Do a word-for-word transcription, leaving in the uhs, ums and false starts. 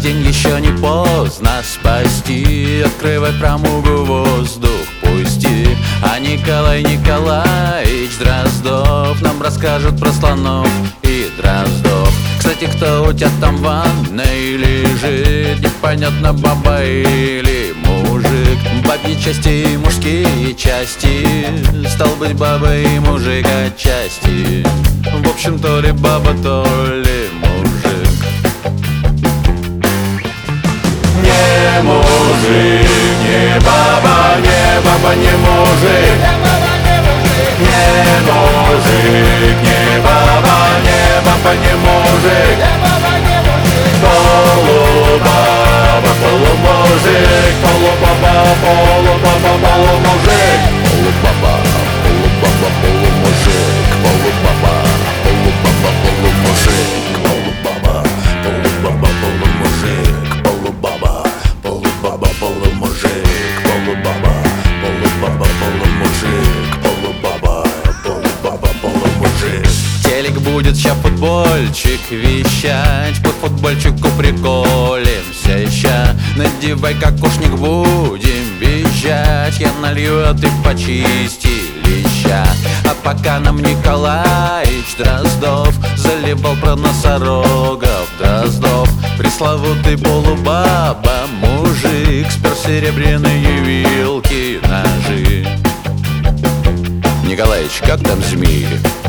день еще не поздно спасти. Открывай промугу, воздух пусти. А Николай Николаевич Дроздов нам расскажет про слонов и дроздов. Кстати, кто у тебя там в ванной лежит? Непонятно, баба или мужик. Бабьи части и мужские части, стал быть, баба и мужик отчасти. В общем, то ли баба, то ли мужик. Не мужик, не баба, не баба, не мужик. Не мужик, не баба, не баба, не мужик. Полубаба, полумужик, полубаба, полубаба, полумужик. Полубаба, полубаба, полумужик, полубаба, полубаба, полумужик, полубаба, полубаба, полумужик, полубаба, полубаба, полумужик, полубаба, полубаба, полумужик, полубаба, полубаба, полумужик. Телек будет ща футбольчик вещать, по футбольчику приколемся ща. Надевай кокошник, будем визжать. Я налью, а ты почисти леща. А пока нам Николаич Дроздов заливал про носорогов Дроздов. Пресловутый полубаба мужик спер серебряные вилки, ножи. Николаич, как там змеи?